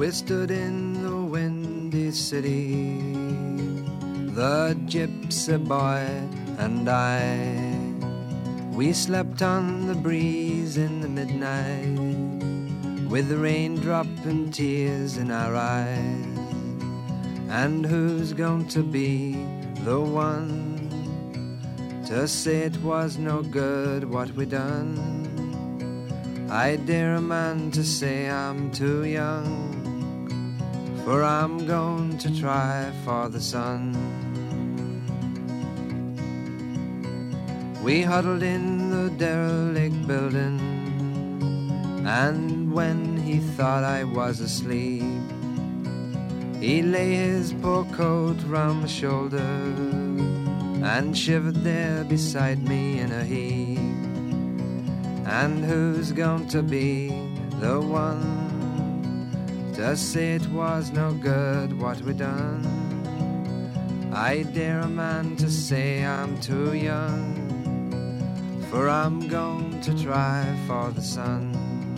We stood in the windy city, the gypsy boy and I. We slept on the breeze in the midnight, with the raindrop and tears in our eyes. And who's going to be the one to say it was no good what we done? I dare a man to say I'm too young, for I'm going to try for the sun. We huddled in the derelict building, and when he thought I was asleep, he lay his poor coat round my shoulder and shivered there beside me in a heap. And who's going to be the one to say it was no good what we done? I dare a man to say I'm too young, for I'm going to try for the sun.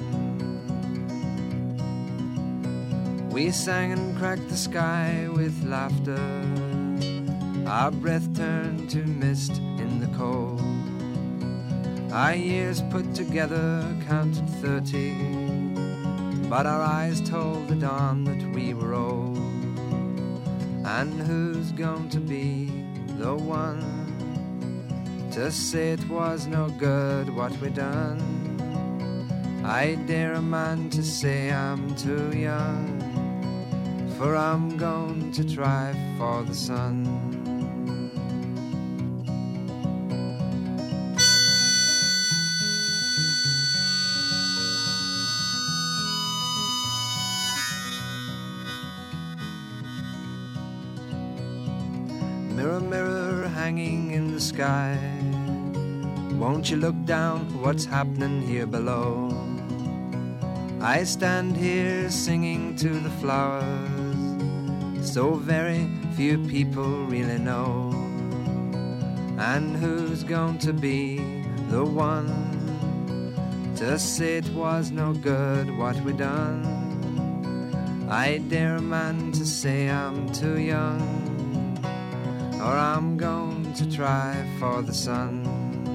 We sang and cracked the sky with laughter, our breath turned to mist in the cold. Our years put together counted 30, but our eyes told the dawn that we were old. And who's going to be the one to say it was no good what we done? I dare a man to say I'm too young, for I'm going to try for the sun. Mirror, mirror hanging in the sky, won't you look down what's happening here below? I stand here singing to the flowers, so very few people really know. And who's going to be the one to say it was no good what we done? I dare a man to say I'm too young, or I'm going to try for the sun.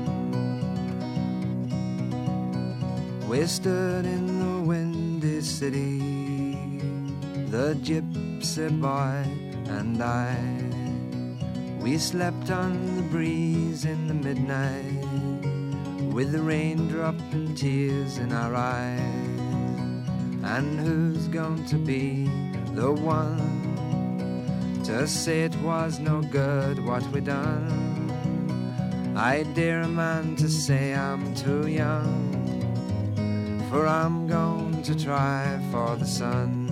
We stood in the windy city, the gypsy boy and I. We slept on the breeze in the midnight, with the raindrop and tears in our eyes. And who's going to be the one to say it was no good what we done? I dare a man to say I'm too young, for I'm going to try for the sun.